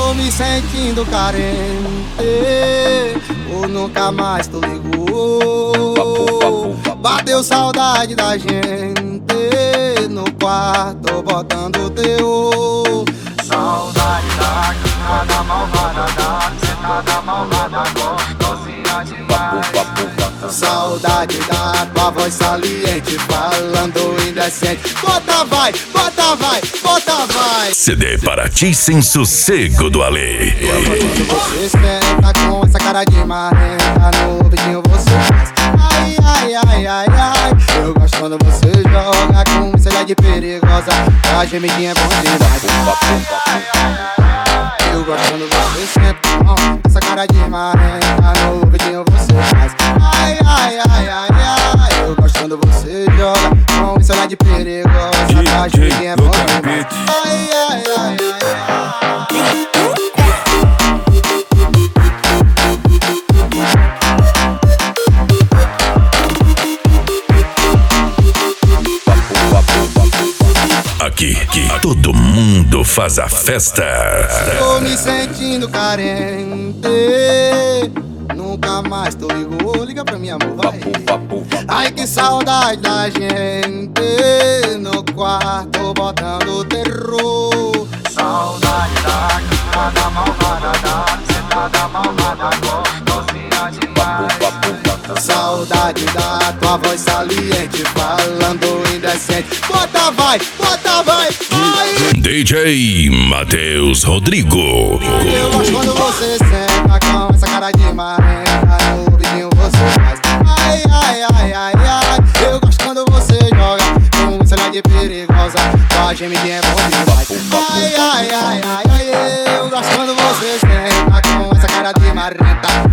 Tô me sentindo carente, ou nunca mais tu ligou. Bateu saudade da gente no quarto botando teu. Saudade da cantada malvada, da sentada malvada, gostosinha demais. Saudade da tua voz saliente, falando indecente. Bota vai, bota vai, bota vai. CD Paraty Sem Sossego do Ale. Você senta com essa cara de marrenta, no ouvidinho você faz ai, ai, ai, ai, ai. Eu gosto quando você joga com isso, ela é de perigosa. A gemidinha é bom demais. Eu gosto quando você senta com essa cara de marrenta, no ouvidinho você faz ai, ai, ai, ai, ai. Eu gosto quando você joga com isso, ela é de perigosa. A gemidinha é bom demais. Ai, ai, ai, ai, ai. Aqui todo mundo faz a festa. Tô me sentindo carente, nunca mais tu ligou. Liga pra mim, amor, vai. Ai, que saudade da gente no quarto botando terror. Saudade da cantada malvada, da sentada malvada, gostosinha demais. Saudade da tua voz saliente, falando indecente. Bota vai, vai. DJ Matheus Rodrigo. Eu gosto quando você senta com essa cara de marrenta, no ouvidinho você faz ai, ai, ai, ai, ai. Eu gosto quando você joga com isso, ela é de perigosa. Tua gemidinha é bom demais. Ai, ai, ai, ai, ai. Eu gosto quando você senta com essa cara de marrenta,